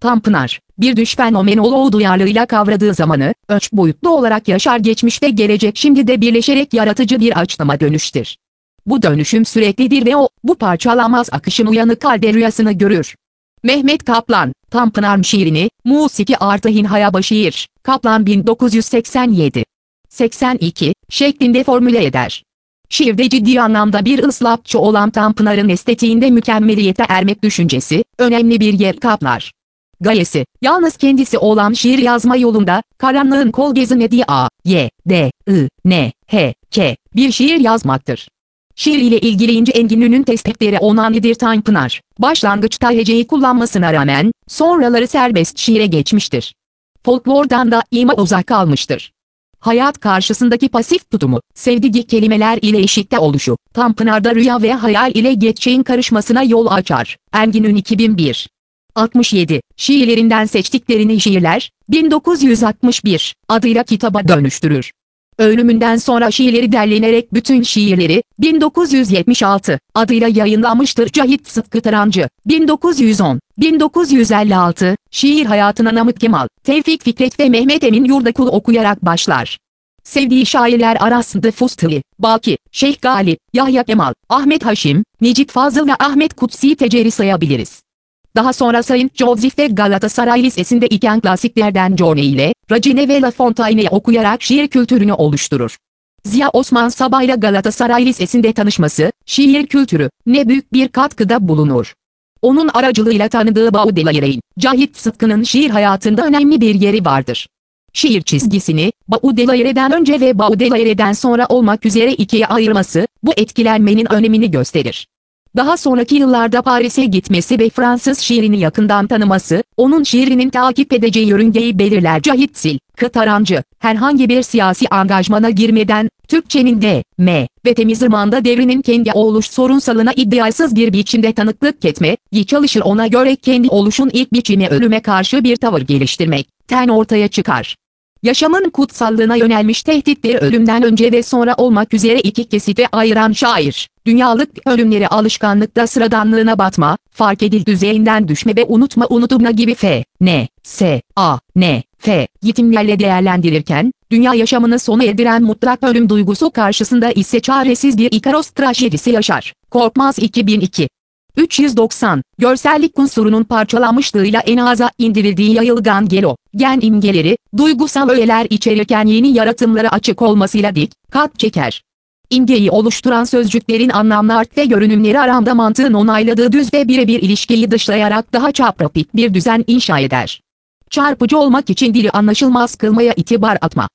Tanpınar, bir düş fenomenoloğu duyarlılığıyla kavradığı zamanı, üç boyutlu olarak yaşar geçmiş ve gelecek şimdi de birleşerek yaratıcı bir açlıma dönüştür. Bu dönüşüm süreklidir ve o, bu parçalanmaz akışın uyanık halde rüyasını görür. Mehmet Kaplan, Tanpınar şiirini, Musiki artı Hinhayaba şiir, Kaplan 1987. 82, şeklinde formüle eder. Şiirde ciddi anlamda bir ıslapçı olan Tanpınar'ın estetiğinde mükemmeliyete ermek düşüncesi, önemli bir yer kaplar. Gayesi, yalnız kendisi olan şiir yazma yolunda, karanlığın kol gezmediği A, Y, D, I, N, H, K, bir şiir yazmaktır. Şiir ile ilgili ince enginlüğünün tespitleri onanlıdır Tanpınar, başlangıçta heceyi kullanmasına rağmen, sonraları serbest şiire geçmiştir. Folklordan da ima uzak kalmıştır. Hayat karşısındaki pasif tutumu, sevdiği kelimeler ile eşikte oluşu, Tanpınar'da rüya ve hayal ile gerçeğin karışmasına yol açar. Enginlün 2001. 67, şiirlerinden seçtiklerini Şiirler, 1961, adıyla kitaba dönüştürür. Ölümünden sonra şiirleri derlenerek bütün şiirleri, 1976, adıyla yayınlanmıştır. Cahit Sıtkı Tarancı, 1910, 1956, şiir hayatına Namık Kemal, Tevfik Fikret ve Mehmet Emin Yurdakul okuyarak başlar. Sevdiği şairler arasında Fustuli, Baki, Şeyh Galip, Yahya Kemal, Ahmet Haşim, Necip Fazıl ve Ahmet Kutsi Tecer'i sayabiliriz. Daha sonra Saint Joseph ve Galatasaray Lisesi'nde iken klasiklerden Journey ile Racine ve La Fontaine'yi okuyarak şiir kültürünü oluşturur. Ziya Osman Sabah ile Galatasaray Lisesi'nde tanışması, şiir kültürü, ne büyük bir katkıda bulunur. Onun aracılığıyla tanıdığı Baudelaire'in, Cahit Sıtkı'nın şiir hayatında önemli bir yeri vardır. Şiir çizgisini, Baudelaire'den önce ve Baudelaire'den sonra olmak üzere ikiye ayırması, bu etkilenmenin önemini gösterir. Daha sonraki yıllarda Paris'e gitmesi ve Fransız şiirini yakından tanıması, onun şiirinin takip edeceği yörüngeyi belirler. Cahit Sıtkı Tarancı, herhangi bir siyasi angajmana girmeden, Türkçenin D.M. ve temiz zamanda devrinin kendi oluş sorunsalına iddiasız bir biçimde tanıklık etmeyi çalışır. Ona göre kendi oluşun ilk biçimi ölüme karşı bir tavır geliştirmekten ortaya çıkar. Yaşamın kutsallığına yönelmiş tehditleri ölümden önce ve sonra olmak üzere iki kesite ayıran şair, dünyalık ölümleri alışkanlıkta sıradanlığına batma, fark edil düzeyinden düşme ve unutma gibi F yitimlerle değerlendirirken, dünya yaşamını sona erdiren mutlak ölüm duygusu karşısında ise çaresiz bir İkaros trajedisi yaşar. Korkmaz 2002. 390, görsellik unsurunun parçalanmışlığıyla en aza indirildiği yayılgan gen imgeleri, duygusal öğeler içerirken yeni yaratımlara açık olmasıyla dikkat çeker. İmgeyi oluşturan sözcüklerin anlamlar ve görünümleri arasında mantığın onayladığı düz ve birebir ilişkiyi dışlayarak daha çapratik bir düzen inşa eder. Çarpıcı olmak için dili anlaşılmaz kılmaya itibar atma.